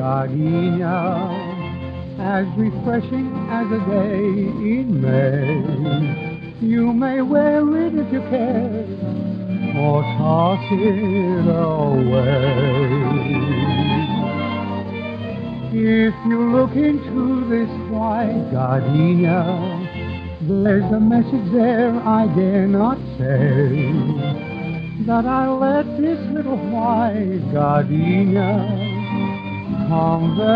gardenia, as refreshing as a day in May. You may wear it if you care, or toss it away. If you look into this white gardenia, there's a message there I dare not say, that I let this little white gardenia convey.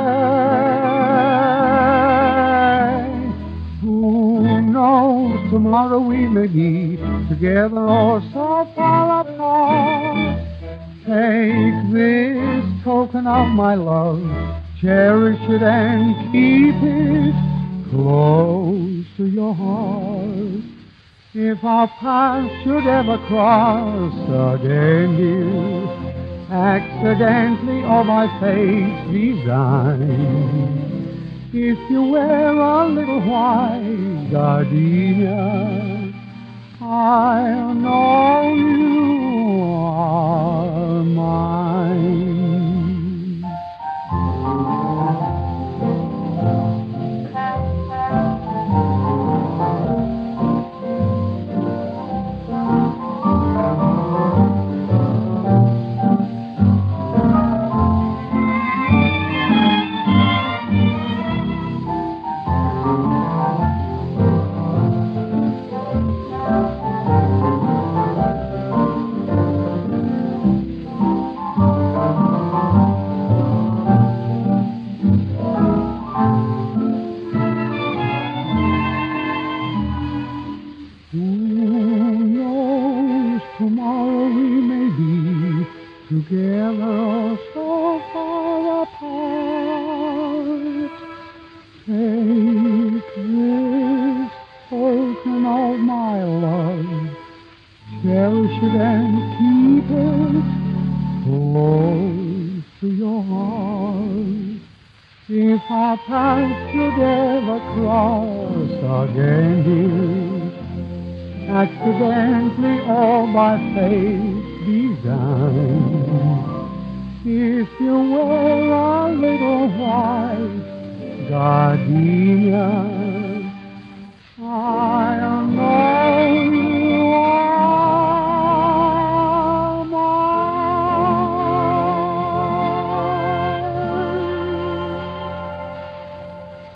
Who knows, tomorrow we may be together or so far apart. Take this token of my love, cherish it and keep it close to your heart. If our paths should ever cross again, dear, accidentally or by fate's design, if you wear a little white gardenia, I'll know you are mine. Tomorrow we may be together so far apart. Take this token of my love, cherish it and keep it close to your heart. If our paths should ever cross again, dear, accidentally or by fate's design, if you wear a little white gardenia,